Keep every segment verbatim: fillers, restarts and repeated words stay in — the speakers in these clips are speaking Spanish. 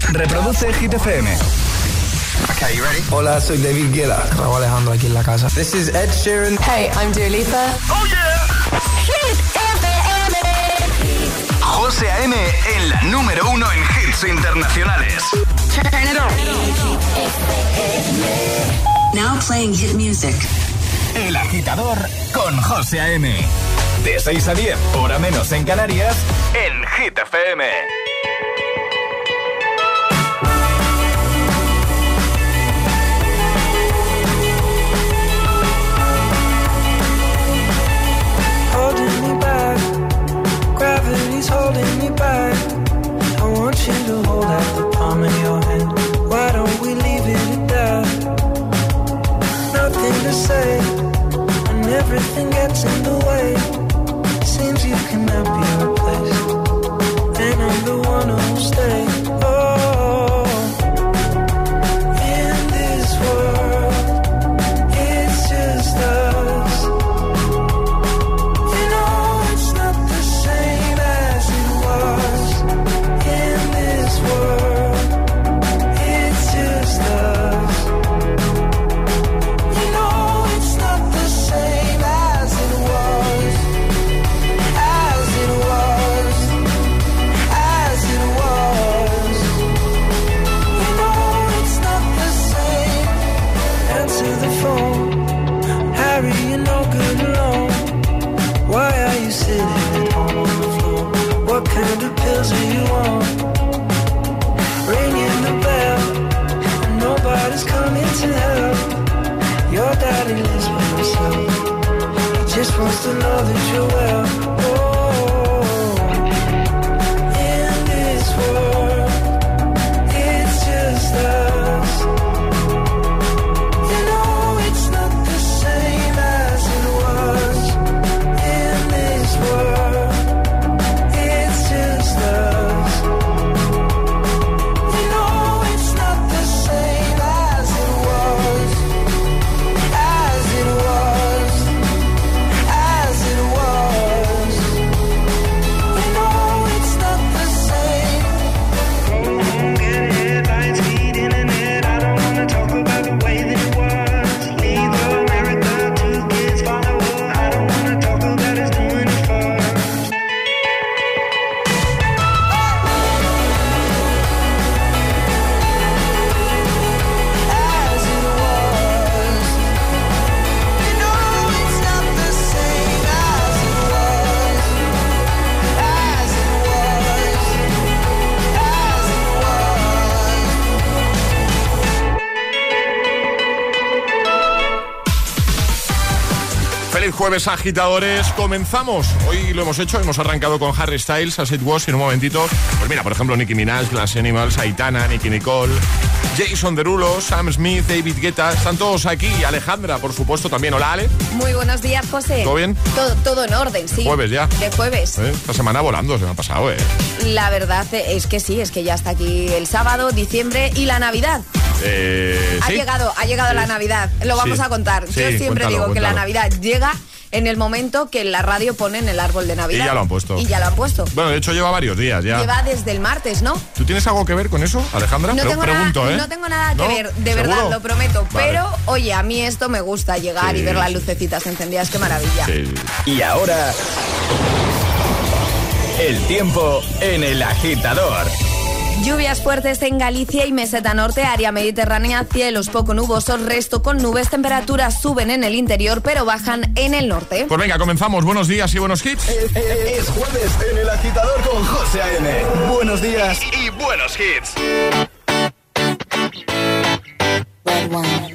Reproduce Hit F M. Okay, you ready? Hola, soy David Guetta. Raúl Alejandro aquí en la casa. This is Ed Sheeran. Hey, I'm Dua Lipa. Oh yeah. Hit F M. José A M en la número uno en hits internacionales. Turn it on. Now playing hit music. El Agitador con José A M. De seis a diez, hora menos en Canarias, en Hit F M. Holding me back, gravity's holding me back. I want you to hold out the palm of your hand. Why don't we leave it at that? Nothing to say, and everything gets in the way. Seems you cannot be replaced, and I'm the one who'll stay. Oh, in this world, it's just us. You know it's not the same as it was. In this world, it's just us. You know it's not the same as it was. As it was. As it was. You know it's not the same. Answer the phone. Harry, you're no good alone. Why are you sitting at home on the floor? What kind of pills are you on? Ringing the bell, and nobody's coming to help. Your daddy lives by himself. He just wants to know that you're well. Oh, in this world, it's just us. You know it's not the same as it was. In this world, it's just us. You know it's not the same as it was. As it was. As it was. You know it's not the same. Go home, get headlines, feed internet. I don't wanna talk about the way that it was. Leave America, two kids, follow her. I don't wanna talk about us doing it first. As it was. You know it's not the same as it was. As it was. As it was. Feliz jueves, agitadores. Comenzamos. Hoy lo hemos hecho, hemos arrancado con Harry Styles, As It Was, y en un momentito, pues mira, por ejemplo, Nicki Minaj, Glass Animals, Aitana, Nicki Nicole, Jason Derulo, Sam Smith, David Guetta, están todos aquí. Alejandra, por supuesto, también. Hola, Ale. Muy buenos días, José. ¿Todo bien? Todo, todo en orden, sí. Jueves ya. De jueves. ¿Eh? Esta semana volando, se me ha pasado, ¿eh? La verdad es que sí, es que ya está aquí el sábado, diciembre y la Navidad. Eh, Ha ¿sí? llegado, ha llegado Sí. la Navidad. Lo vamos Sí. a contar. Sí, Yo siempre cuéntalo, digo que cuéntalo. la Navidad llega en el momento que en la radio ponen el árbol de Navidad. Y ya lo han puesto. Y ya lo han puesto. Bueno, de hecho lleva varios días ya. Lleva desde el martes, ¿no? ¿Tú tienes algo que ver con eso, Alejandra? No Pre- tengo, pregunto, nada, ¿eh? no tengo nada que ¿No? ver, de ¿Seguro? verdad, lo prometo. Vale. Pero, oye, a mí esto me gusta llegar Sí, y ver las sí. lucecitas encendidas, qué maravilla. Sí. Y ahora, el tiempo en El Agitador. Lluvias fuertes en Galicia y meseta norte, área mediterránea, cielos poco nubosos, resto con nubes, temperaturas suben en el interior pero bajan en el norte. Pues venga, comenzamos. Buenos días y buenos hits. Es, es- es jueves en El Agitador con José A M. Buenos días. Y, y buenos hits. Red wine.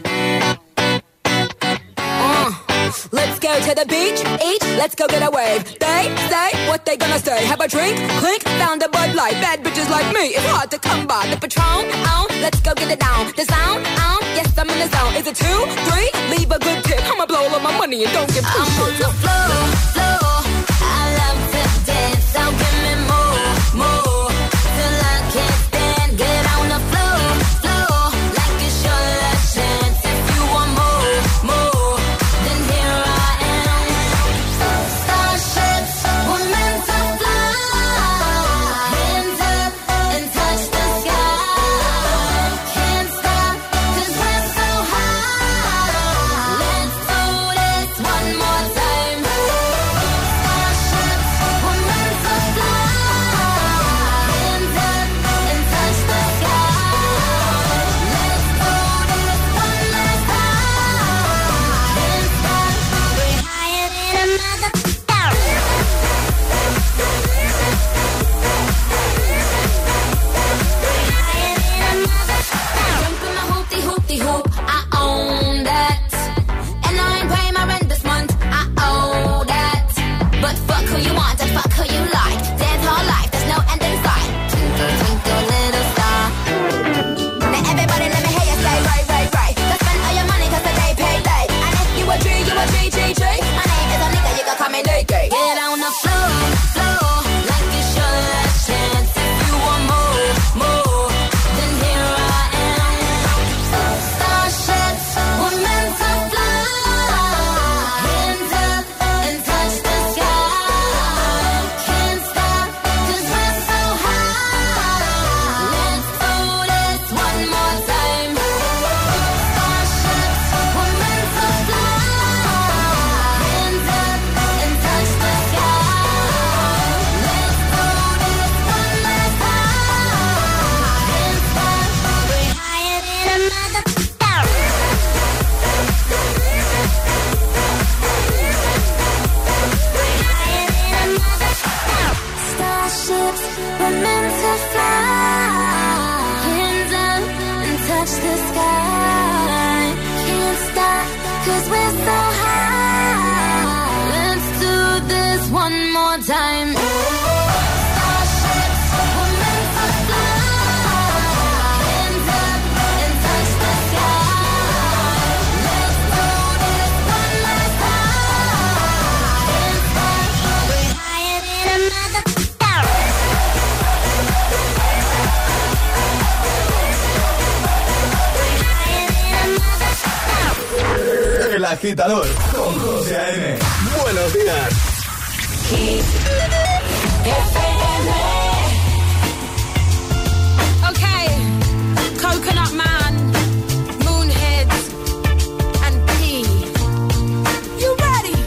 Uh, let's go to the beach, eat, let's go get a wave. They say what they gonna say. Have a drink, clink, found a Bud Light. Bad bitches like me, it's hard to come by. The Patron, on, let's go get it down. The sound, on, yes I'm in the zone. Is it two, three? Leave a good tip. I'ma blow all of my money and don't give two I'm on shits. the floor, floor. I love to dance, so give me more, more. Till I can't stand, get on the floor, floor. Like it's your last chance. If you want more, more, then here I am. Starships were meant to fly. Hands up and touch the sky. Agitador con José A M. Buenos días. Okay, Coconut Man, Moonheads, and P. You ready?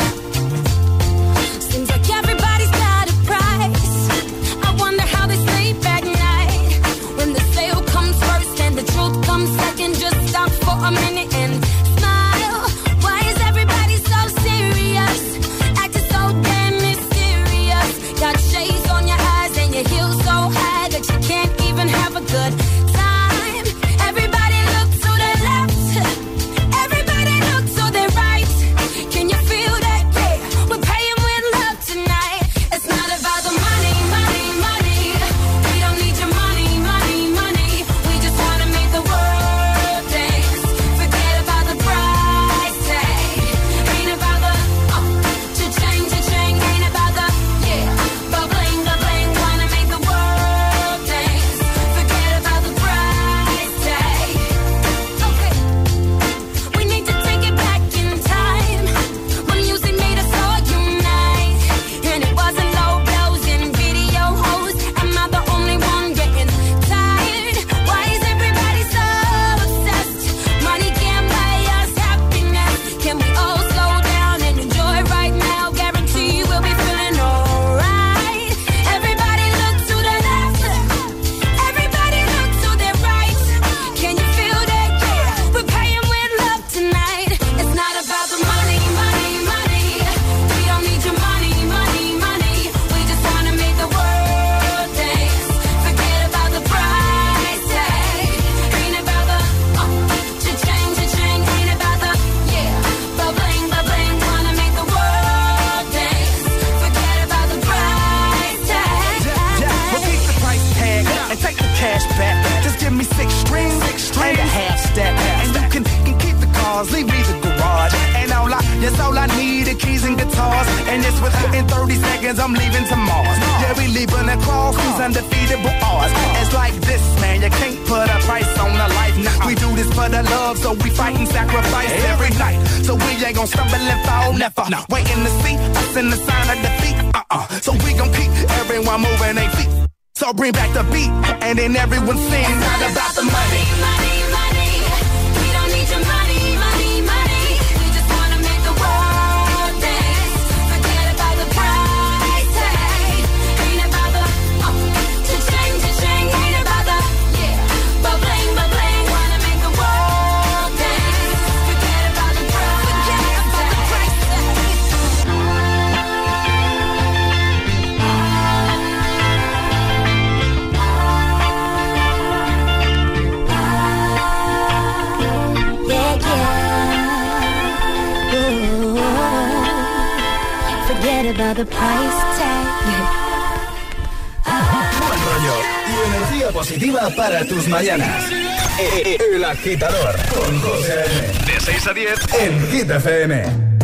Seems like everybody's got a price. I wonder how they sleep at night. When the sale comes first and the truth comes second, just stop for a minute and smile. Why is everybody so serious? Acting so damn mysterious. Got shades on your eyes and your heels so high that you can't even have a good time. Everybody look to the left. Everybody look to the right. Can you feel that? Yeah, we're paying with love tonight. It's not about the money, money, money. We don't need your money, money, money. We just wanna make the world dance. Forget about the price tag. Ain't about the oh, cha-ching, cha-ching. Ain't about the yeah, bubbling, bubbling. Wanna make the world dance. Forget about the price tag. Okay, we need to take it back in time when music made us all unite, and it wasn't low blows and video hoes. Am I the only one getting tired? Why is everybody so obsessed? Money can't buy us happiness. Can we all slow down and enjoy right now? Guarantee we'll be feeling alright. Everybody look to the left. Everybody look to the right. Can you feel that? Yeah, we're paying with love tonight. It's not about the money, money, money. We don't need your money, money, money. We just wanna make the world dance. Forget about the price tag. Ain't about the oh, cha-ching, cha-ching. Ain't about the yeah, bubbling, bubbling. Wanna make the world dance. Forget about the price tag. Repeat the price tag and take the cash back. Just give me six strings and a half stack. And you can, can keep the cars, leave me the garage. And all I, yes, all I need is keys and guitars. And it's within thirty seconds, I'm leaving to Mars. Yeah, we leaving across these undefeatable odds. It's like this, man, you can't put a price on a life. Nah, we do this for the love, so we fight and sacrifice every night. So we ain't gon' stumble and fall, never. Waiting to see us in the sign of defeat. Uh-uh. So we gon' keep everyone moving their feet. So bring back the beat, and then everyone sings. It's not about the money. Money, money. We don't need your money, money, money. We just wanna make the world dance. Forget about the price tag. Ain't about the oh, cha-ching, cha-ching. Ain't about the yeah, bubbling, bubbling. Wanna make the world dance. Forget about the price Yeah, yeah. Ooh. Forget about the price tag. Buen rollo y energía positiva para tus mañanas. El Agitador con José A M. De seis a diez en Hit F M.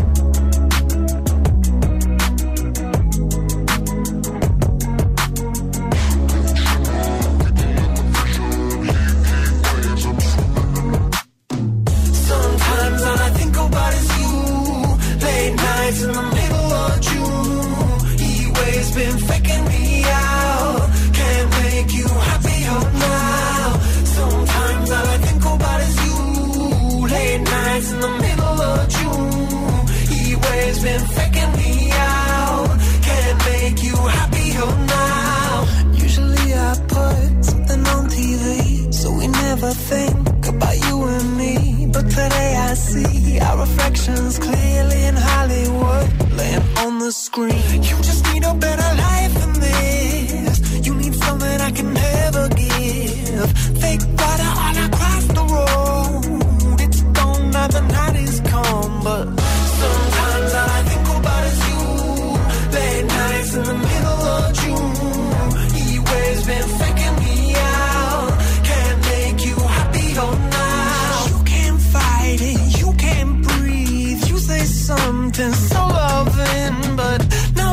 Sometimes all I think about is you. Late nights in the middle of June. He always been faking me out. Can't make you happier now. Sometimes all I think about is you. Late nights in the middle of June. He always been faking me out. Can't make you happier now. Usually I put something on T V, so we never think about you and me. But today I see our reflections clearly in Hollywood, laying on the screen. You just need a better life than this. You need something I can never give. Fake water all across the road. It's gone now, the night is come. But sometimes all I think about is you. Late nights in the middle of June. He always been faking me out. Can't make you happier now. You can't fight it, you can't breathe. You say something so loving, but now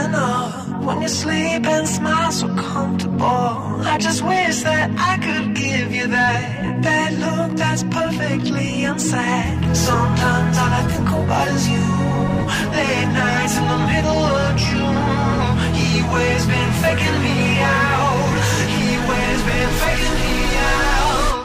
waking up when you sleep and smile so comfortable. I just wish that I could give you that, that look that's perfectly unsaid. Sometimes all I think about is you. Late nights in the middle of June. He always been faking me out. He always been faking me out.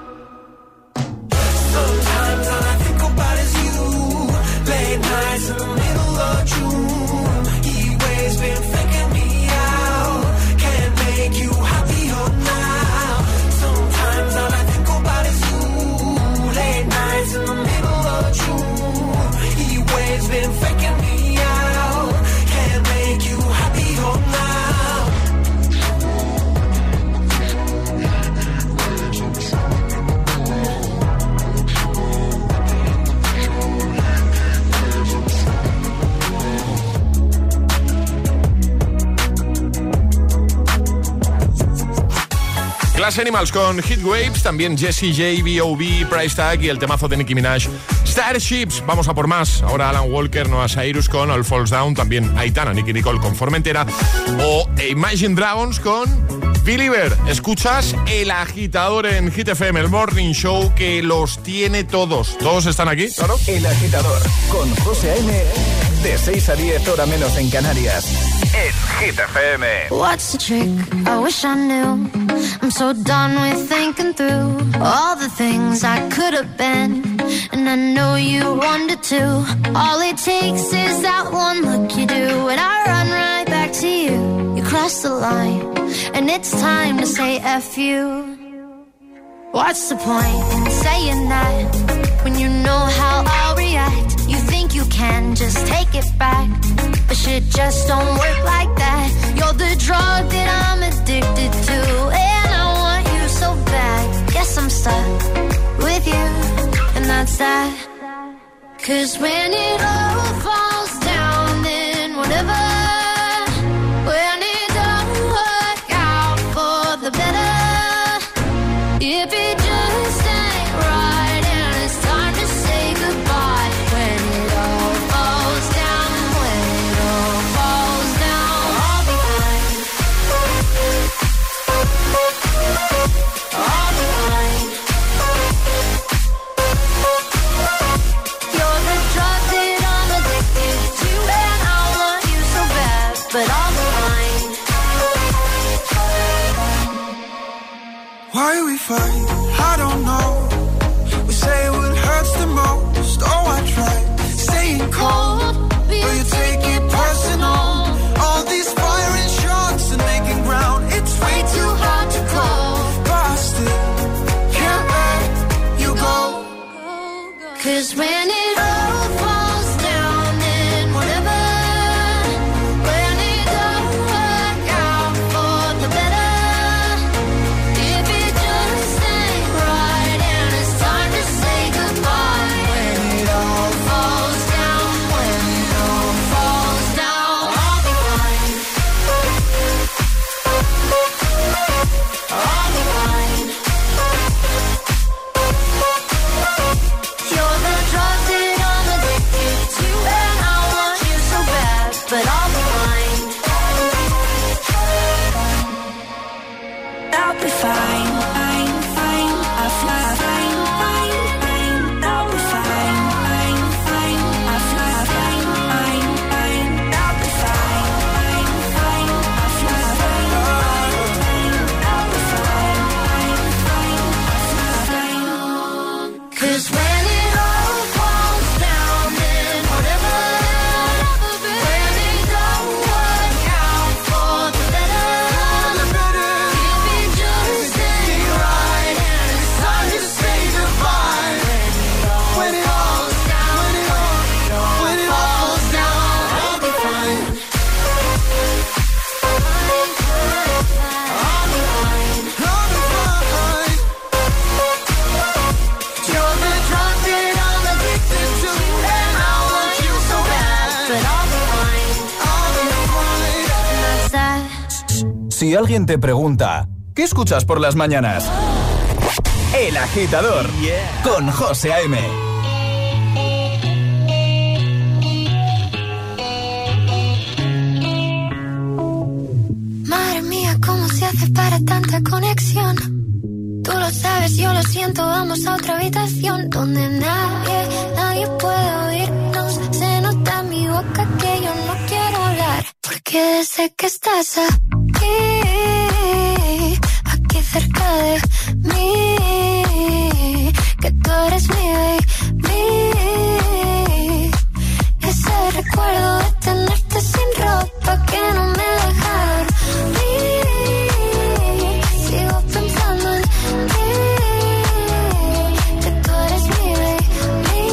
Sometimes all I think about is you. Late nights in the middle of June. He always been faking me out. Can't make you happier now. Sometimes all I think about is you. Late nights in the middle of June. He always been faking me out. Can't make you happier now. Glass Animals con Heat Waves, también Jessie J, B O B, Price Tag y el temazo de Nicki Minaj, Starships. Vamos a por más. Ahora Alan Walker, Noah Cyrus con All Falls Down, también Aitana, Nicki Nicole con Formentera o Imagine Dragons con Believer. Escuchas El Agitador en Hit F M, el Morning Show que los tiene todos. ¿Todos están aquí? Claro. El Agitador con José A.M. de seis a diez, hora menos en Canarias. En Hit F M. What's the trick? I wish I knew. I'm so done with thinking through all the things I could have been, and I know you wanted to. All it takes is that one look you do, and I run right back to you. You cross the line, and it's time to say F you. What's the point in saying that when you know how I'll react? You think you can just take it back, but shit just don't work like that. You're the drug that I'm addicted to, and I want you so bad. Guess I'm stuck with you, and that's that. Cause when it all falls down, then whatever. When it don't work out for the better, if it just ain't right and it's time to say goodbye. When it all falls down, when it all falls down, I'll be fine. I'll be fine. You're the drug that I'm addicted to, and I want you so bad, but I'll be fine. Why we fight? I don't know. We say what hurts the most. Oh, I try staying cold, but you take it personal. All these firing shots and making ground, it's way too hard to call. But I still can't let you go. Cause when it all falls down, then whatever. When it don't work out for the better, if it just ain't right and it's time to say goodbye. When it all falls down, when it all falls down, I'll be fine. I'll be fine. You're the drug that I'm addicted to, and I want you so bad, but I'll be fine. I'll be fine, fine, fine. I'll fly, fine, fine, fine. I'll be fine, fine, fine. I'll fly, fine, fine, fine. I'll be fine, fine, fine. I'll fly, fine, fine, fine. I'll be fine, fine, fine. I'll fly, fine. Cause when it all falls down, then whatever. When it don't work out for the better, if it just ain't right and it's time to say goodbye. When it all falls down, when it all when it falls down, I'll be fine. I'll be fine. I'll be fine. You're the drug that I'm addicted to, and I want you so bad, but I'll be fine. I'll be fine. That's that. Si alguien te pregunta, ¿qué escuchas por las mañanas? El Agitador con José A.M. tanta conexión. Tú lo sabes, yo lo siento, vamos a otra habitación donde nadie, nadie puede oírnos. Se nota en mi boca que yo no quiero hablar, porque desde que estás aquí, aquí cerca de mí, que tú eres mi baby, ese recuerdo de tenerte sin ropa que no me deja dormir. Sigo pensando en ti, que tú eres mi baby,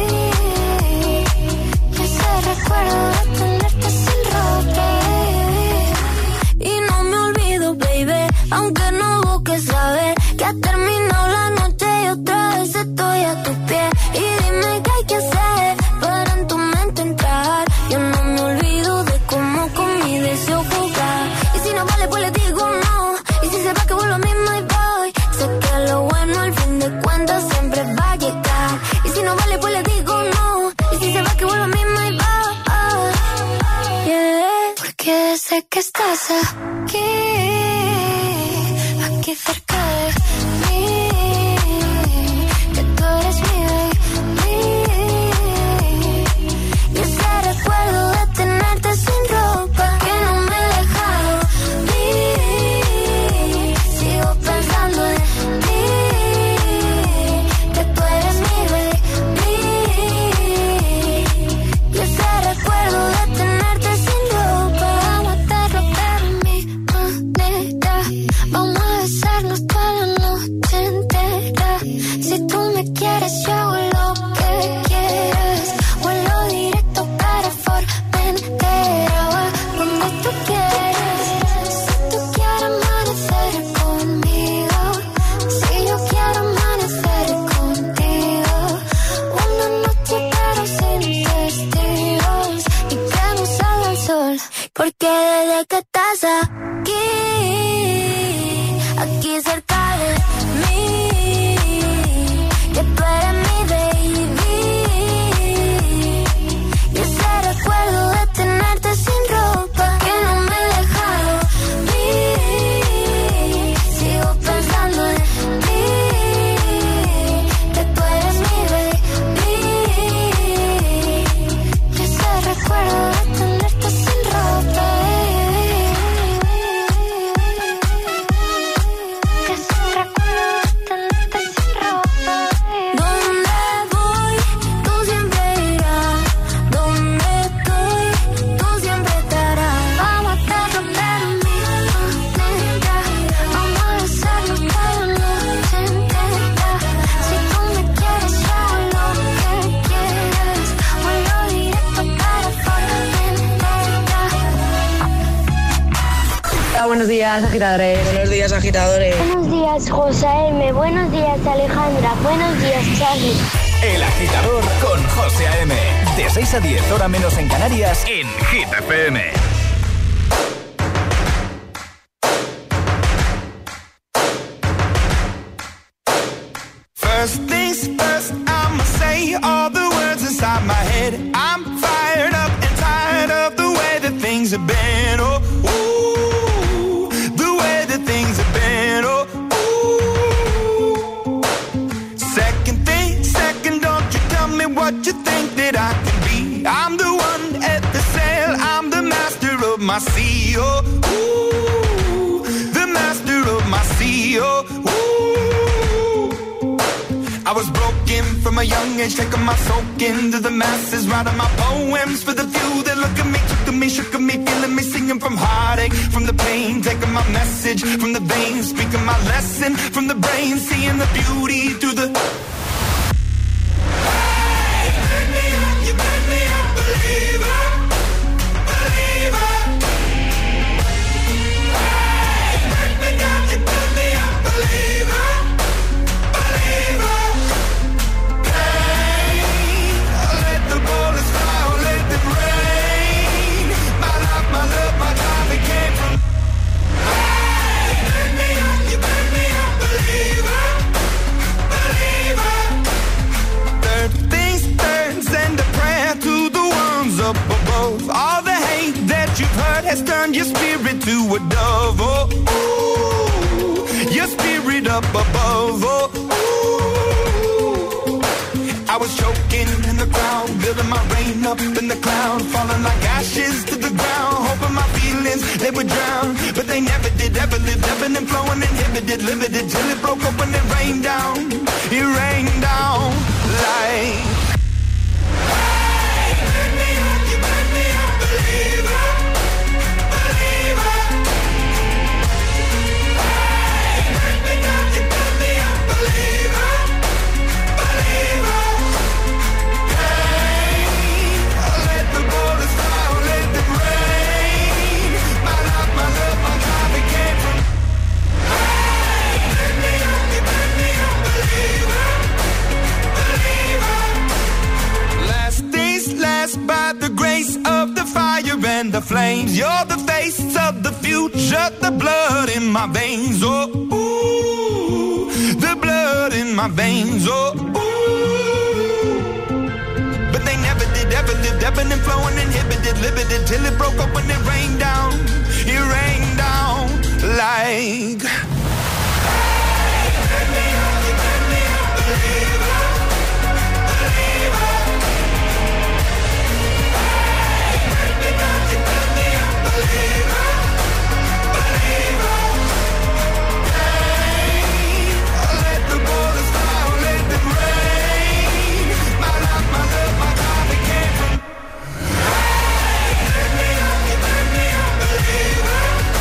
ese recuerdo de tenerte sin ropa. Y no me olvido, baby, aunque no busques saber que ha terminado la noche y otra vez estoy a tus pies. Y dime qué hay que hacer para en tu mente entrar. Yo no me olvido de cómo con mi deseo jugar. Y si no vale, pues le digo no. Y si se va, que vuelvo a mí, my boy. Sé que lo bueno al fin de cuentas siempre va a llegar. Y si no vale, pues le digo no. Y si se va, que vuelvo a mí, my boy. Yeah. Porque desde que estás aquí, aquí cerca de mí, que tú eres mi baby, y ese recuerdo de tenerte sin ropa que no me deja dormir. Sigo pensando en ti, que tú eres mi baby, y ese recuerdo de tenerte sin ropa. Vamos a hacerlo pero a mi manera, vamos a besarnos toda la noche entera. Si tú me quieres yo hago lo que quieras, vuelo directo para Formentera, va donde tú quieras. Si tú quieres amanecer conmigo, si yo quiero amanecer contigo, una noche pero sin testigos y que no salga el sol, porque desde que estás aquí, aquí cerca de mí, que tú eres mi baby, y ese recuerdo de tenerte sin ropa que no me deja dormir. Sigo pensando en ti, que tú eres mi baby, y ese recuerdo de tenerte sin ropa, que ese recuerdo de tenerte sin ropa. Donde voy, tú siempre irás. Donde estoy, tú siempre estarás. Vamos a hacerlo pero mi manera, vamos a besarnos toda la noche entera. Si tú me quieres yo hago lo que quieras, vuelo directo para Formentera. Hola, buenos días, agitadores. Buenos días, agitadores. Buenos días, José M. Buenos días, Alejandra. Buenos días, Charlie. El Agitador con José A M. De seis a diez, hora menos en Canarias, en Hit F M. First things first, I'ma say all the words inside my head. I'm fired up and tired of the way that things have been. Oh, ooh, the way that things have been. Oh, ooh. Second thing, second, don't you tell me what you think that I can be. I'm the one at the sail, I'm the master of my sea. Oh, ooh, the master of my sea. Oh, ooh. I was broken from a young age, taking my soak into the masses, writing my poems for the few that look at me, took at me, shook at me, feeling me, singing from heartache, from the pain, taking my message from the veins, speaking my lesson from the brain, seeing the beauty through the... Hey, turn me up, you turn me up, believer, believer. Hey, turn me down, you turn me up, believer, believer. Let the bullets fly, or let them rain. My life, my love, my time, it came from. Hey, turn me up, you turn me up, believer, believer. Third things third, send a prayer to the ones up above. All the hate that you've heard has turned your spirit to a dove. Oh, ooh. your spirit up above. Oh, ooh. I was choking in the crowd, building my rain up in the cloud, falling like ashes to the ground, hoping my feelings, they would drown, but they never did, ever lived, ebbing and flowing, inhibited, limited, till it broke up when it rained down, it rained down like... Hey, burn me up, you burn me up, believer, believer. Hey, burn me up, you burn me up, believer, believer. By the grace of the fire and the flames, you're the face of the future, the blood in my veins, oh, ooh, the blood in my veins, oh, ooh. But they never did, ever lived, ebbing and flowing, inhibited, limited, till it broke up when it rained down, it rained down like... Hey, burn me up, you burn me up, believer, believer. Believer, believer, hey, let the borders down, let them rain. My life, my love, my God, it came from. Hey, burn me up, you burn me up, believer,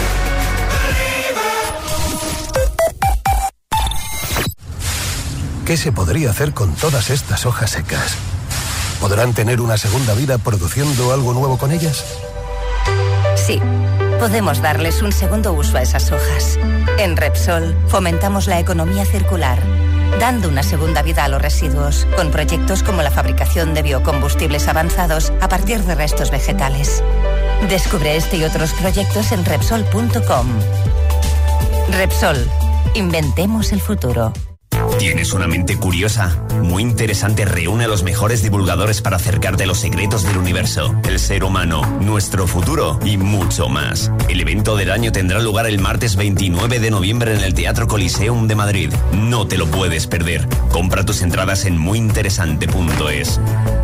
believer. ¿Qué se podría hacer con todas estas hojas secas? ¿Podrán tener una segunda vida produciendo algo nuevo con ellas? Sí, podemos darles un segundo uso a esas hojas. En Repsol fomentamos la economía circular, dando una segunda vida a los residuos, con proyectos como la fabricación de biocombustibles avanzados a partir de restos vegetales. Descubre este y otros proyectos en Repsol punto com. Repsol, inventemos el futuro. ¿Tienes una mente curiosa? Muy Interesante reúne a los mejores divulgadores para acercarte a los secretos del universo, el ser humano, nuestro futuro y mucho más. El evento del año tendrá lugar el martes veintinueve de noviembre en el Teatro Coliseum de Madrid. No te lo puedes perder. Compra tus entradas en muy interesante punto es.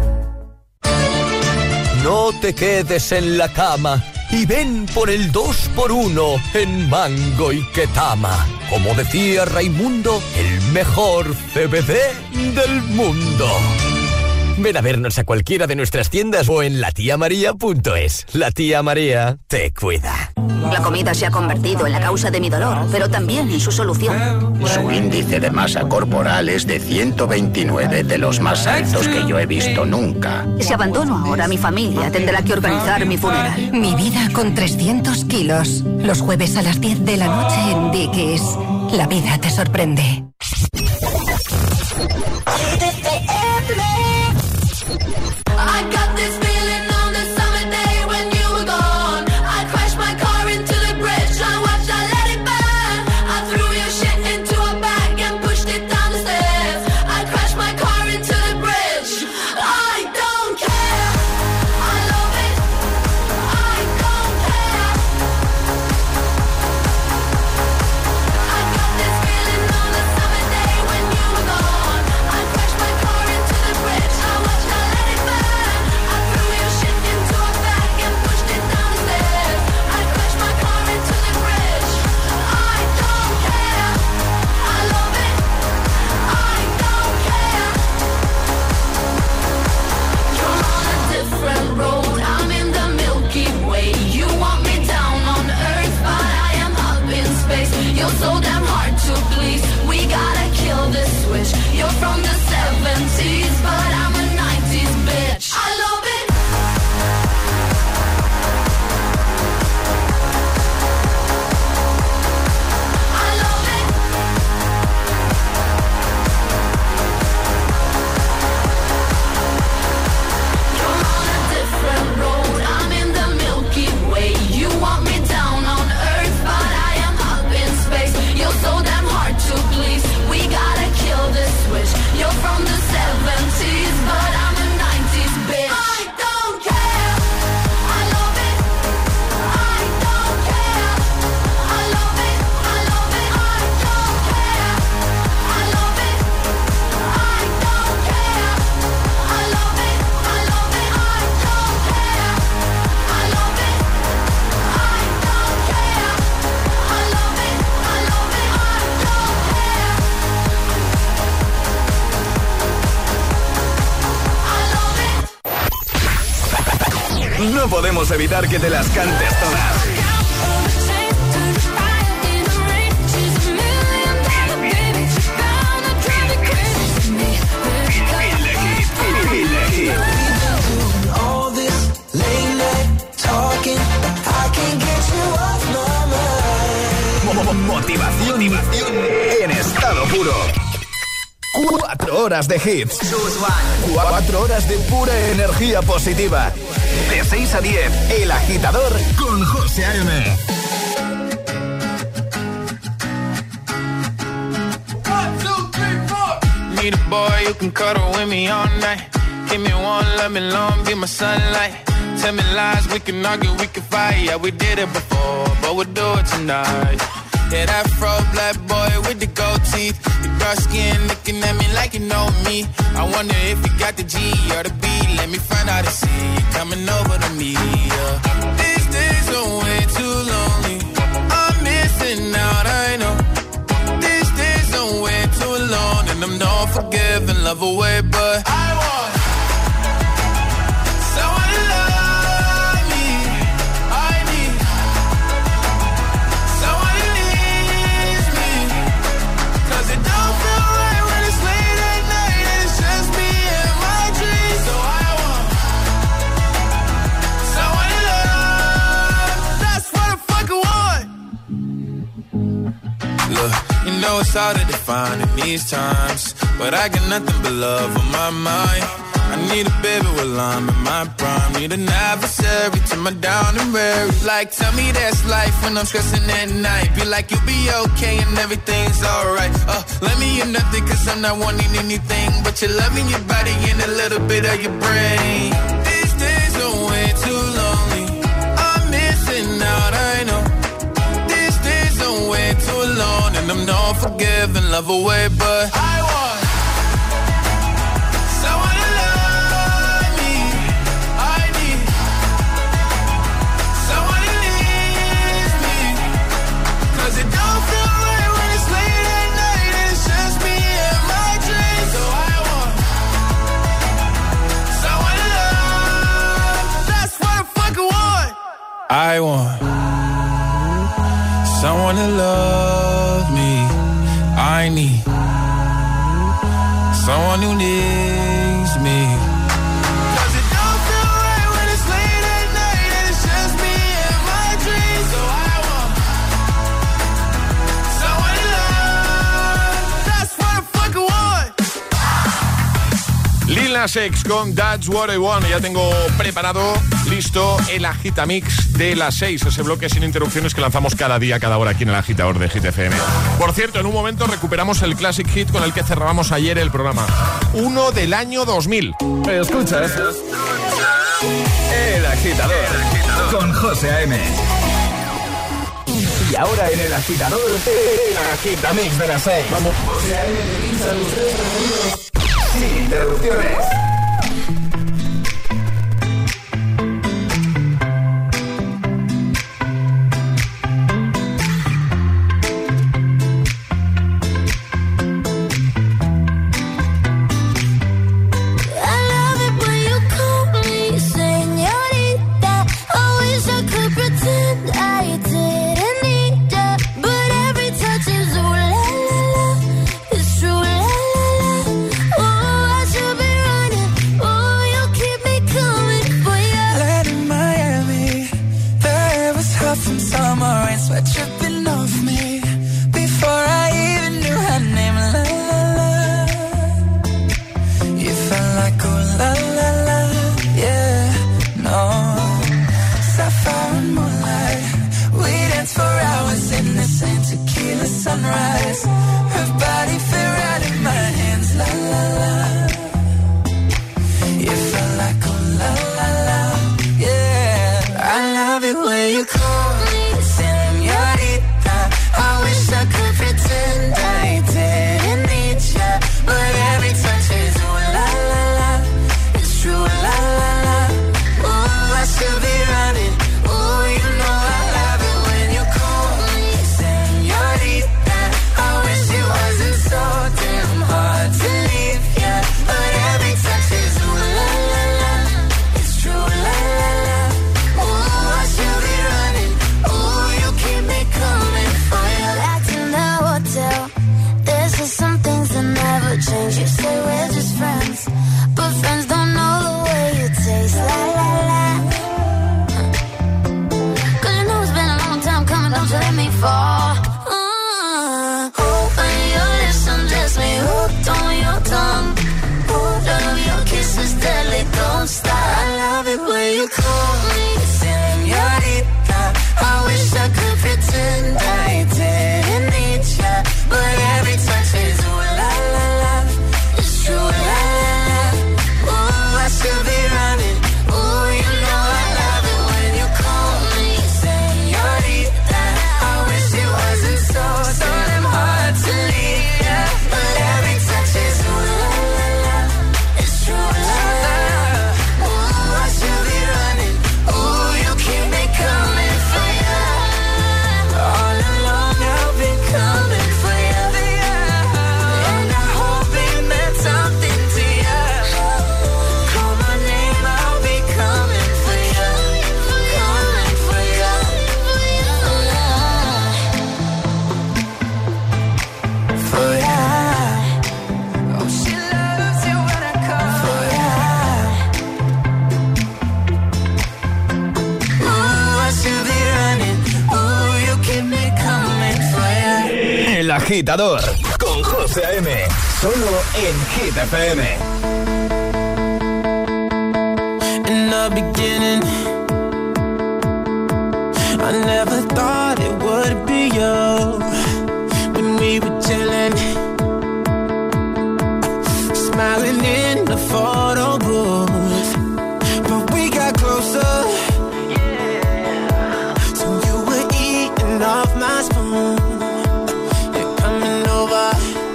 No te quedes en la cama y ven por el dos por uno en Mango y Ketama. Como decía Raimundo, el mejor C B D del mundo. Ven a vernos a cualquiera de nuestras tiendas o en la tía maría punto es. La tía María te cuida. La comida se ha convertido en la causa de mi dolor, pero también en su solución. Su índice de masa corporal es de ciento veintinueve, de los más altos que yo he visto nunca. Si abandono ahora a mi familia, tendrá que organizar mi funeral. Mi vida con trescientos kilos. Los jueves a las diez de la noche en Dickies. La vida te sorprende. I got this feeling on the summer day when you were gone. I crashed my car into the bridge. I watched, I let it burn. I threw your shit into a bag and pushed it down the stairs. I crashed my car into the bridge. I don't care. I love it. I don't care. I got this feeling on the summer day when you were gone. I crashed my car into the bridge. I watched, I let it burn. You're so damn hard to please. We gotta kill this switch. You're from the seventies, but I'm a nineties bitch. I love it. I love it. You're on a different road. I'm in the Milky Way. You want me down on Earth, but I am up in space. You're so damn hard to please. We gotta kill this switch. You're from the seventies. no podemos evitar que te las cantes todas. Motivación, motivación en estado puro. Cuatro horas de hits. Cuatro horas de pura energía positiva. De seis a diez, El Agitador con José A M. Need a boy who can cuddle with me all night. Give me one, let me long, be my sunlight. Tell me lies, we can argue, we can fight. Yeah, we did it before, but we'll do it tonight. Yeah, that fro black boy with the gold teeth. The dark skin looking at me like you know me. I wonder if you got the G or the B. Let me find out and see you coming over to me. Yeah. These days are way too lonely. I'm missing out, I know. These days are way too long. And I'm not forgiving, love away, but I want someone to love me. I need someone to needs me. Cause it don't feel right when it's late at night and it's just me and my dreams. So I want someone to love. That's what the fuck I want. Look, you know it's hard to define in these times, but I got nothing but love on my mind. I need a baby while I'm in my prime. Need an adversary to my down and weary. Like, tell me that's life when I'm stressing at night. Be like, you'll be okay and everything's alright. Uh, let me hear nothing cause I'm not wanting anything but your loving your body and a little bit of your brain. These days are way too lonely. I'm missing out, I know. These days are way too alone. And I'm not forgiving, love away, but I want someone to love me. I need someone who needs me. Cause it don't feel right when it's late at night and it's just me and my dreams. So I want someone to love. That's what the fuck I want. I want someone to love me. I need someone who needs me. Cause it don't feel right when it's late at night and it's just me and my dreams. So I want someone to love. That's what the fuck I want. Lil Nas X con That's What I Want. Ya tengo preparado, listo, el Agitamix de las seis. Ese bloque sin interrupciones que lanzamos cada día, cada hora aquí en el Agitador de Hit F M. Por cierto, en un momento recuperamos el Classic Hit con el que cerrábamos ayer el programa. Uno del año dos mil. Escuchas El Agitador, el Agitador. Con José A M. Y ahora en el Agitador, el Agitamix de las seis. Vamos. José A M te pincha los tres preferidos sin interrupciones. It's true, la la la. Oh, I should be running. agitador con José A M. Solo en Hit F M. In the beginning, I never thought it would be you. When we were chilling, smiling in the photo booth, but we got closer. So you were eating off my spoon. You're coming over,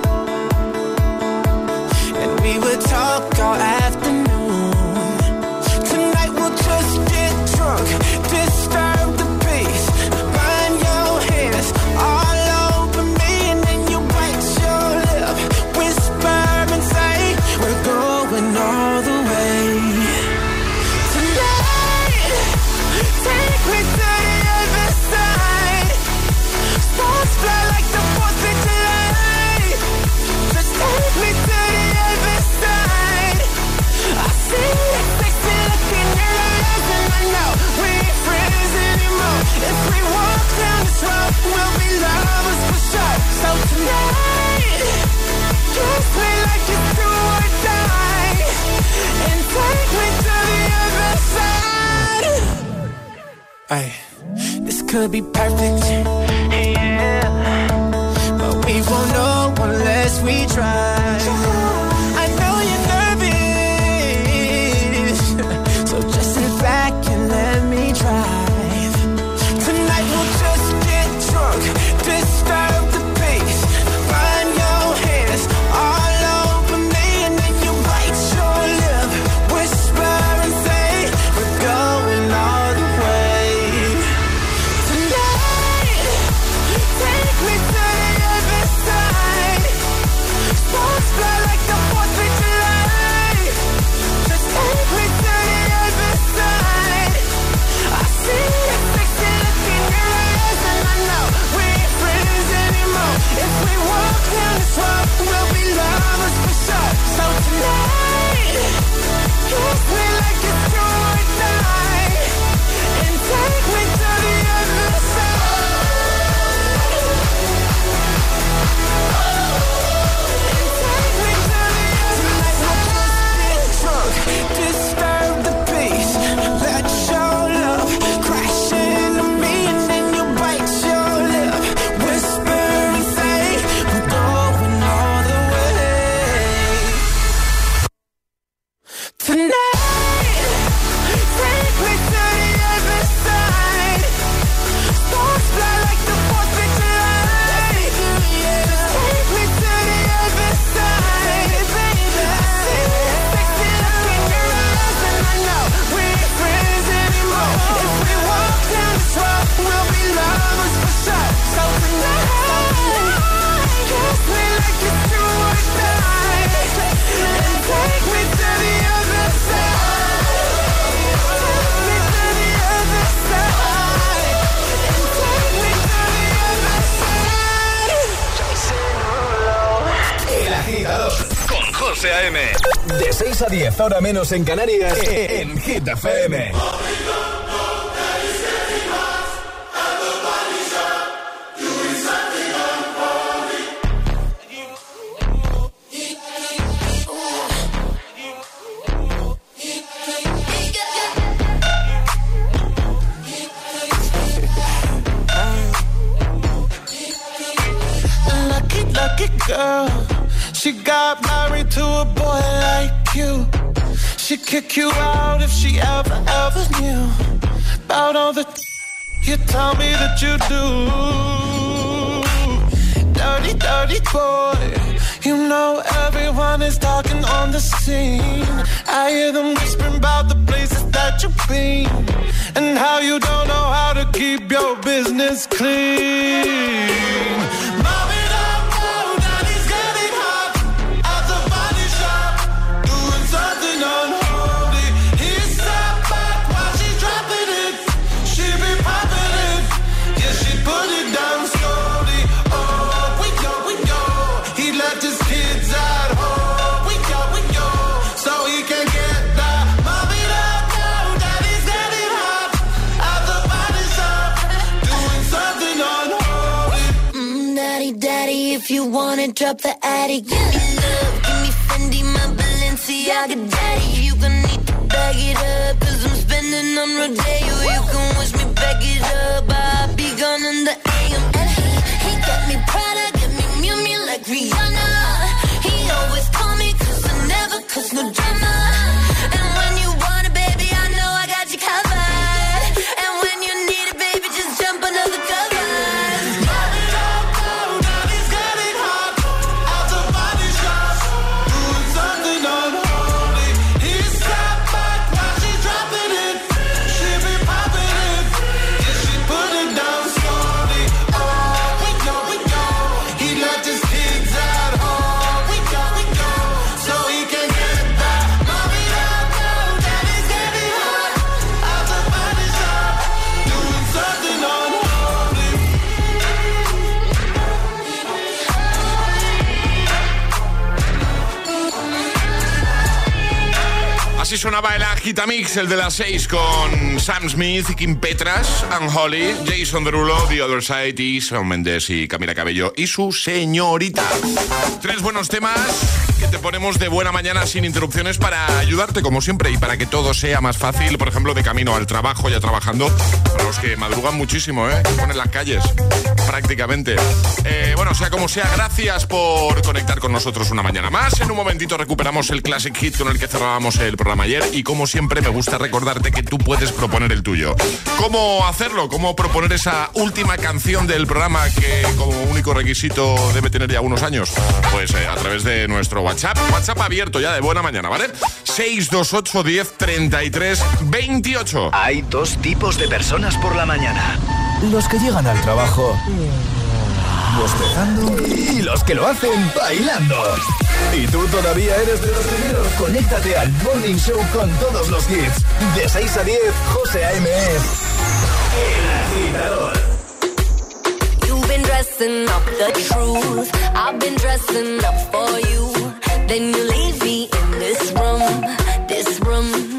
and we would talk all afternoon. Tonight we'll just get drunk, disturb the peace, burn your hands all over me, and then you bite your lip, whisper and say we're going all the way. Tonight, take me to the other side. Stars fly like the fourth of July. Just take me to the other side. I see that sexy look in your eyes, and I know we ain't friends anymore. If we walk down this road, we'll be lovers for sure. So tonight, kiss me like it's do or die, and take me to the other side. Ay, this could be perfect, yeah, but we won't know unless we try. I know you're nervous, so just sit back and let me drive. Tonight we'll just get drunk, disturb the peace, burn your hands all over me, and then you bite your lip, whisper and say we're going all the way. Tonight, take me to the other side. Stars fly like the fourth of July. Just take me to the other side. I see that sexy look in your eyes, and I know we ain't friends anymore. If we walk down this road, we'll be lovers for sure. So tonight, kiss me like it's do or die, and take me to the other side. And take me to the other side. Tonight we'll just get drunk, disturb the peace, let your love crash into me, and then you bite your lip, whisper and say we're going all the way. Tonight, take me to the other side. Stars fly like the fourth of July. Just take me to the other side, baby. I see that sexy look in your eyes, and I know we ain't friends anymore. If we walk down this road, we'll be lovers for sure. So tonight, kiss me like it's do or die, and take me to the other side. Take me to the other side, and take me to the other side. El agitador con José A M. De seis a diez, hora menos en Canarias, en Hit F M. Lucky, lucky girl, she got married to a boy like you. She'd kick you out if she ever, ever knew about all the you tell me that you do. Dirty, dirty boy, you know everyone is talking on the scene. I hear them whispering about the places that you've been, and how you don't know how to keep your business clean. Mom it up, oh, daddy's getting hot at the body shop, doing something unholy. He sat back while she's dropping it. She be popping it, yeah, she put it down slowly. Oh, we go, we go. He left his kids at home. We go, we go, so he can get that. Mom it up, oh, daddy's getting hot at the body shop, doing something unholy. Mm, daddy you want it, drop the attic. Give me love, give me Fendi, my Balenciaga daddy. You gon' need to bag it up, cause I'm spending on Rodeo. You can wish me back it up, I'll be gone in the A M. And he, he got me Prada, got me Miu Miu like Rihanna. He always call me cause I never cause no drama. And when you want it, baby, I know I got you covered. And when you need it, baby, just jump under the covers. Así sonaba el Agitamix, el de las seis, con Sam Smith y Kim Petras, Unholy, Jason Derulo, The Other Side y Shawn Mendes y Camila Cabello y su señorita. Tres buenos temas que te ponemos de buena mañana sin interrupciones para ayudarte como siempre y para que todo sea más fácil, por ejemplo, de camino al trabajo, ya trabajando, para los que madrugan muchísimo, ¿eh? Que ponen las calles prácticamente. Eh, bueno, sea como sea, gracias por conectar con nosotros una mañana más. En un momentito recuperamos el Classic Hit con el que cerrábamos el programa ayer y como siempre me gusta recordarte que tú puedes proponer el tuyo. ¿Cómo hacerlo? ¿Cómo proponer esa última canción del programa que como único requisito debe tener ya unos años? Pues eh, a través de nuestro WhatsApp, WhatsApp abierto ya de buena mañana, ¿vale? seis dos ocho, diez, treinta y tres, veintiocho. Hay dos tipos de personas por la mañana: los que llegan al trabajo bostezando y los que lo hacen bailando. ¿Y tú todavía eres de los primeros? Conéctate al Morning Show con todos los hits. De seis a diez, José A M. El Agitador. You've been dressing up the truth. I've been dressing up for you. Then you leave me in this room, this room.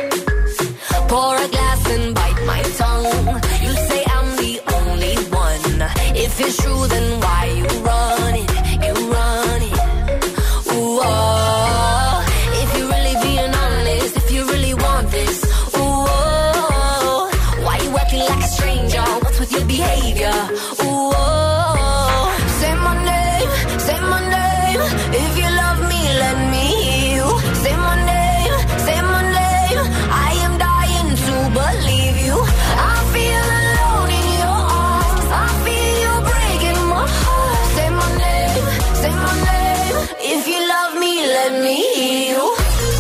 Pour a glass and bite my tongue. You say I'm the only one. If it's true, then why you run it? You run it. Ooh, oh. If you're really being honest, if you really want this, ooh, oh. Why you acting like a stranger? What's with your behavior? Ooh, oh. Say my name, say my name. If you love me, let me hear you. Say my name, say my name. I am dying to believe you. I feel alone in your arms. I feel you breaking my heart. Say my name, say my name. If you love me, let me hear you.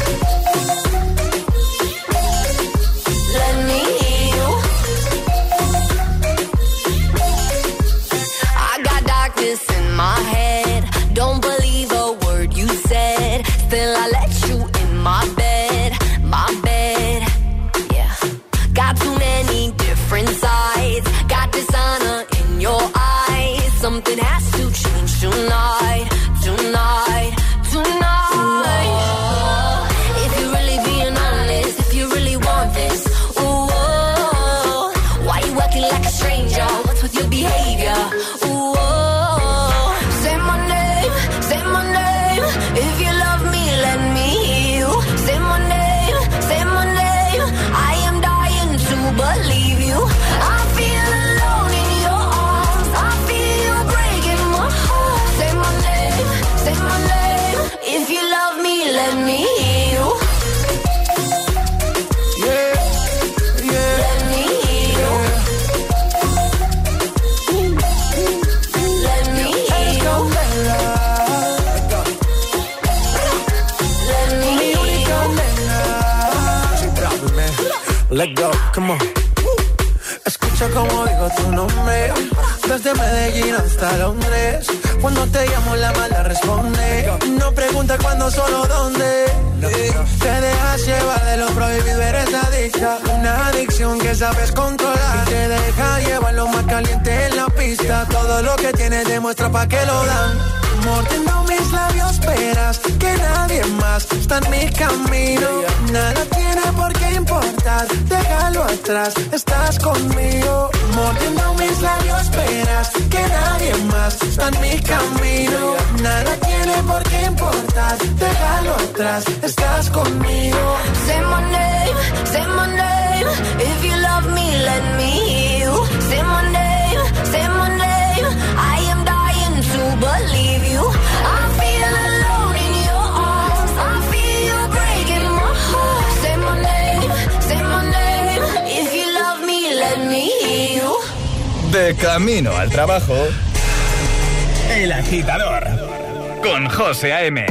Let me hear you. I got darkness in my head. Don't believe a word you said. Still I let you in my bed, my bed. Yeah. Got too many different sides. Got dishonor in your eyes. Something has to change tonight, tonight, tonight. Ooh, if you're really being honest, if you really want this, ooh, oh, why you acting like a stranger? What's with your behavior? Ooh, oh, say my name, say my name. If you love me, let me hear you. Say my name, say my name. I am dying to believe you. I feel alone in your arms. I feel you breaking my heart. Say my name, say my name. If you love me, let me hear you. Yeah, yeah. Let me hear you. Let me hear you. Let me hear you. Let go, come on. Escucha como digo tu nombre. Desde Medellín hasta Londres. Cuando te llamo la mala responde. No pregunta cuándo, solo dónde. Te dejas llevar de lo prohibido, eres adicta. Una adicción que sabes controlar. Y te deja llevar lo más caliente en la pista. Todo lo que tienes demuestra pa' que lo dan. Mordiendo mis labios, esperas que nadie más está en mi camino. Nada tiene por qué importar, déjalo atrás, estás conmigo. Mordiendo mis labios, esperas que nadie alguien más está en mi camino. Nada tiene por qué importar, déjalo atrás, estás conmigo. Say my name, say my name. If you love me, let me hear you. Say my name, say my name. I am dying to believe you. I feel alone in your arms. I feel you breaking my heart. Say my name, say my name. If you love me, let me hear you. De camino al trabajo, El Agitador con José A M.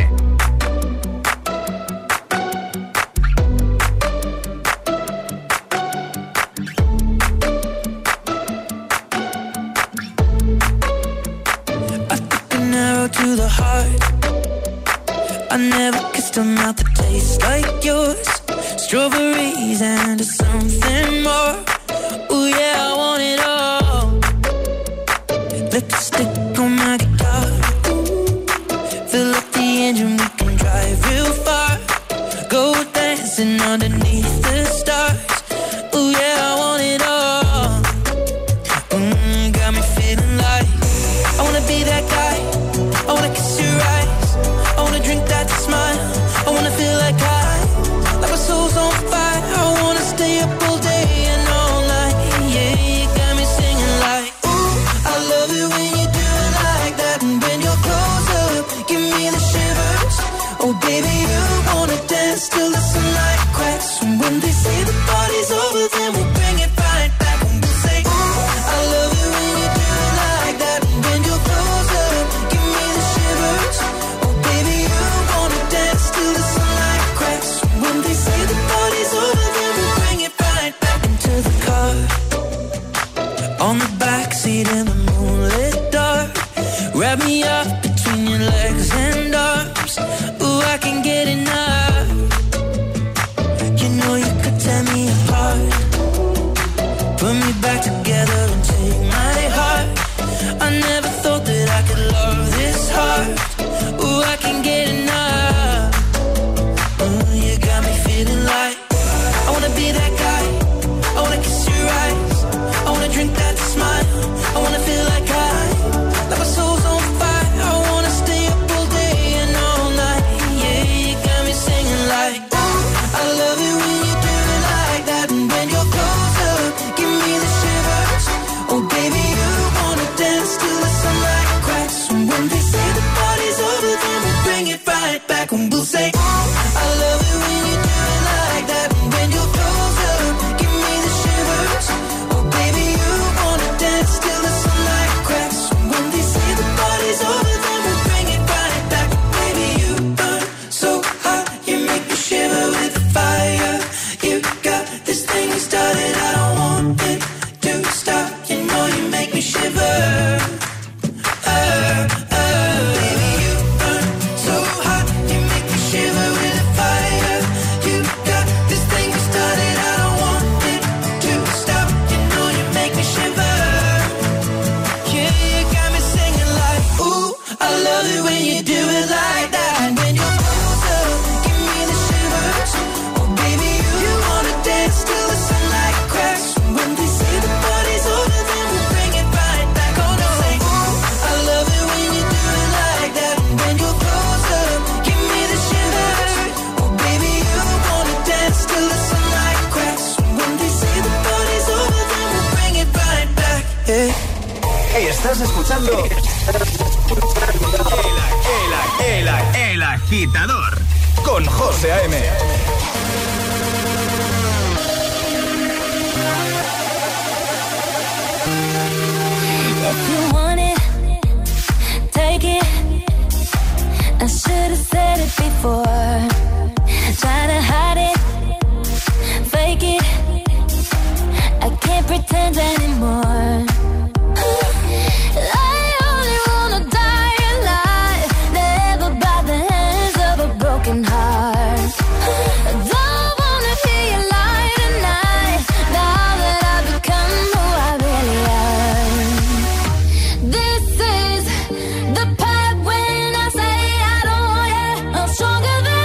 To the heart, I never kissed a mouth that tastes like yours. Strawberries and something more. Ooh yeah, I want it all. Lipstick on my guitar. Fill up the engine, we can drive real far. Go dancing underneath the stars. Ooh yeah, I want it all. Mm, got me feeling like I wanna be that guy. I wanna kiss your eyes, I wanna drink that smile, I wanna feel like I, like my soul's on fire, I wanna stay up all day and all night, yeah, you got me singing like, ooh, I love it when you do it like that, and when you're close up, give me the shivers, oh baby, you wanna dance till the sunlight cracks, and when they say the party's over, then we'll bring it right back, and we'll say, ooh, I love it when you do it like that, and when you're close up, give me the shivers, oh baby, you wanna dance till the sunlight cracks, and when they say the party's over, then we'll bring it right back into the car, on the backseat in the moonlit dark, wrap me up between your legs and arms, ooh, I can get enough, you know you could tear me apart, put me back together and take my heart, I never thought that I could love this hard, ooh, I can get enough, ooh, you got me feeling like, I wanna be that guy, I wanna kiss your eyes, I wanna drink that smile, I wanna feel like I, like my soul's on fire, I wanna stay up all day and all night, yeah, you got me singing like, ooh, I love it when you do it like that, and when you're close up, give me the shivers, oh baby, you wanna dance till the sunlight cracks, and when they say the party's over, then we'll bring it right back, and we'll say, ooh, I love it when you do it like that, and when you're close up, give me the shivers, oh baby, you wanna dance till the sunlight cracks, and when they say the party's over, then we'll bring it right back, baby, you burn so hot, you make me shiver with the fire, you got this thing started, I don't want it to stop, you know you make me shiver, uh, uh, baby, you burn so hot, you make me shiver with the fire, you got this thing started, I don't want it to stop, you know you make me shiver, yeah, you got me singing like, ooh, I love it when you do it like that, and when you're close up, give me the shivers, oh baby, you wanna dance till the sunlight cracks, and when they say the party's over, then we'll bring it right back, oh no, say, ooh, I love it when you do it like that, and when you're close up, give me the shivers, oh baby, you wanna dance till the sunlight cracks, and when they say the party's over, then we'll bring it right back, yeah. Estás escuchando El, el, el, el Agitador con José A M. If you want it, take it. I should have said it before. Try to hide it, fake it. I can't pretend anymore. I only wanna die alive, never by the hands of a broken heart. I don't wanna hear you lie tonight, now that I've become who I really am. This is the part when I say I don't want it, I'm stronger than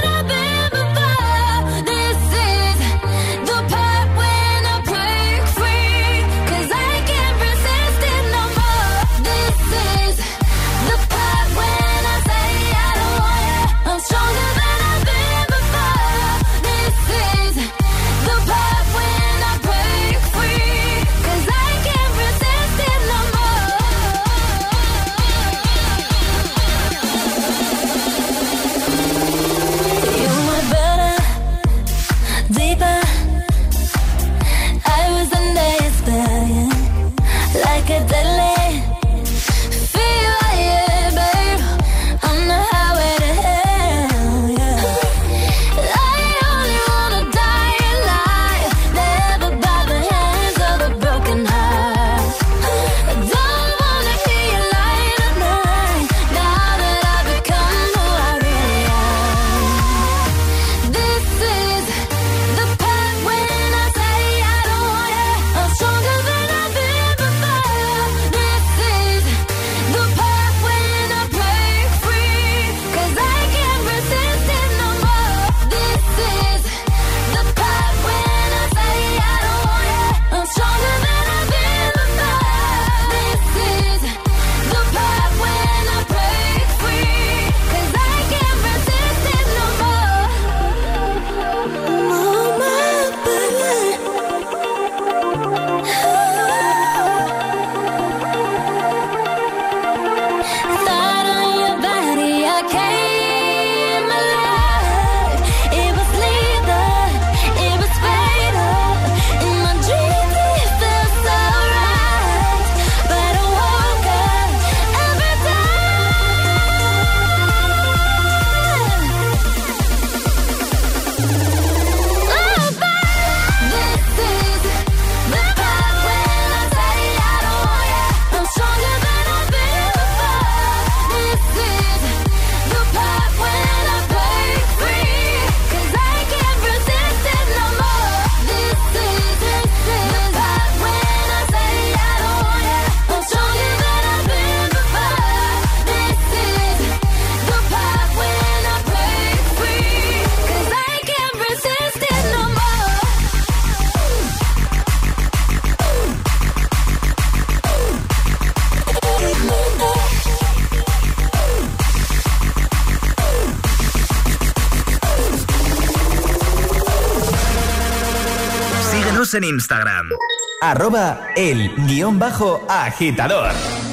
Síguenos en Instagram. Arroba el guión bajo agitador.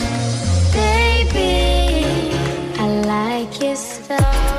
Baby, I like your stuff.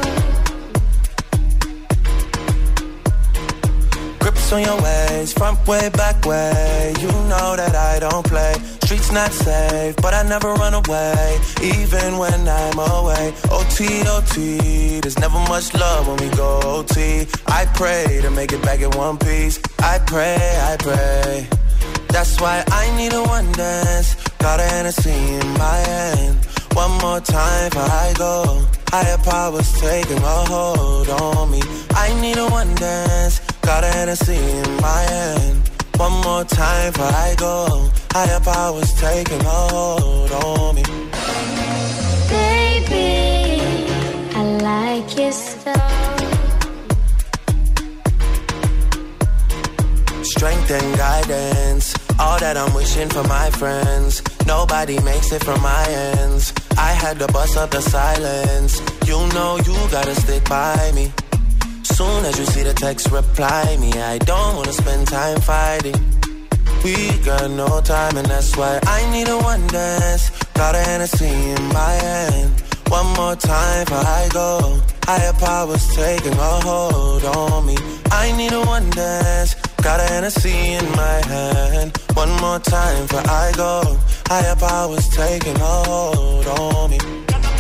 Grips on your ways, front way, back way. You know that I don't play. Streets not safe, but I never run away, even when I'm away. O T, O T, there's never much love when we go O T. I pray to make it back in one piece. I pray, I pray. That's why I need a one dance. Got a Hennessy in my hand. One more time before I go. Higher powers taking a hold on me. I need a one dance. Got a Hennessy in my hand. One more time before I go. Higher powers taking a hold on me. Baby, I like your stuff. Strength and guidance, all that I'm wishing for my friends. Nobody makes it from my ends. I had to bust up the silence. You know you gotta stick by me. Soon as you see the text, reply me. I don't wanna spend time fighting. We got no time and that's why I need a one dance. Got a Hennessy in my hand. One more time before I go. Higher powers taking a hold on me. I need a one dance. Got a Hennessy in my hand. One more time before I go. Higher powers taking a hold on me.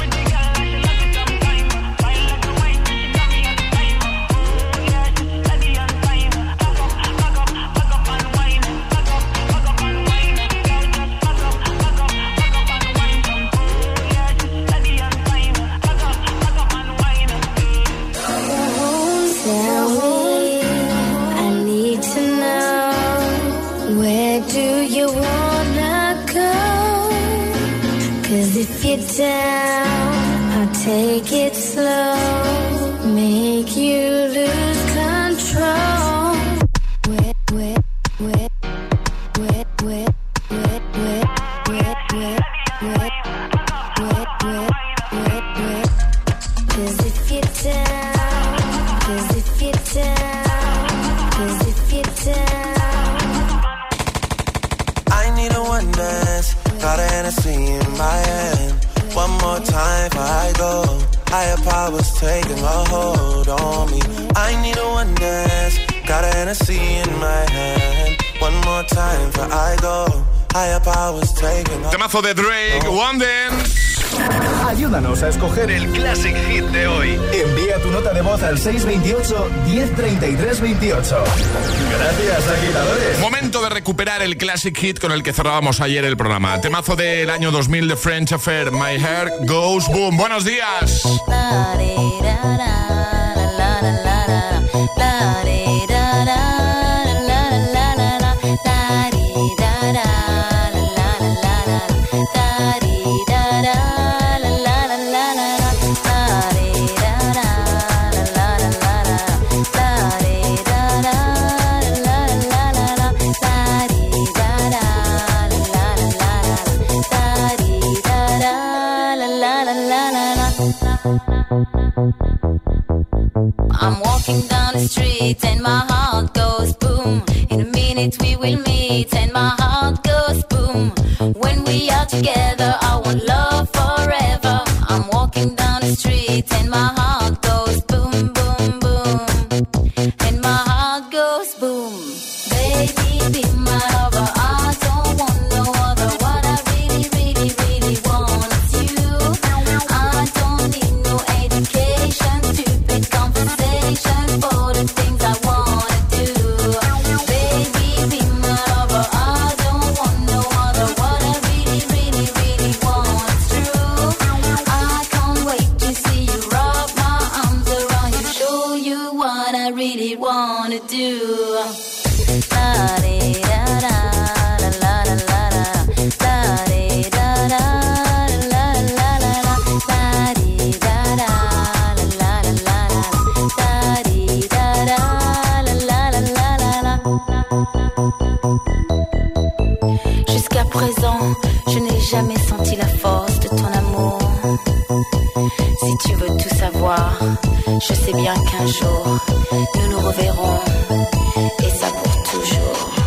If you're down, I'll take it slow, make you lose control. Wet, wet, wet, wet, wet, wet, wet, wet, wet, wet, wet, wet, wet. 'Cause if you're down, 'cause if you're down, 'cause if you're down. I need a one dance. Got a Hennessy in my hand. One more time before I go. Higher powers taking a hold on me. I need a one dance. Got a Hennessy in my hand. One more time before I go. Higher powers taking a Temazo de Drake, One Dance. Ayúdanos a escoger el Classic Hit de hoy. Envía tu nota de voz al seis veintiocho, diez treinta y tres veintiocho. Gracias, agitadores. Momento de recuperar el Classic Hit con el que cerrábamos ayer el programa. Temazo del año dos mil de French Affair, My Hair Goes Boom. Buenos días. I'm walking down the street and my heart goes boom. In a minute we will meet and my heart goes boom. When we are together I want love forever. I'm walking down the street and my heart goes boom, boom, boom. And my heart goes boom. Baby, be my lover, I don't want no other. What I really, really, really want is you. I don't need no education, stupid conversation for the things I wanna do. Baby, be my lover, I don't want no other. What I really, really, really want is true. I can't wait to see you, wrap my arms around you, show you what I really wanna do. Jusqu'à présent, je n'ai jamais senti la force de ton amour. Si tu veux tout savoir, je sais bien qu'un jour, nous nous reverrons, et ça pour toujours.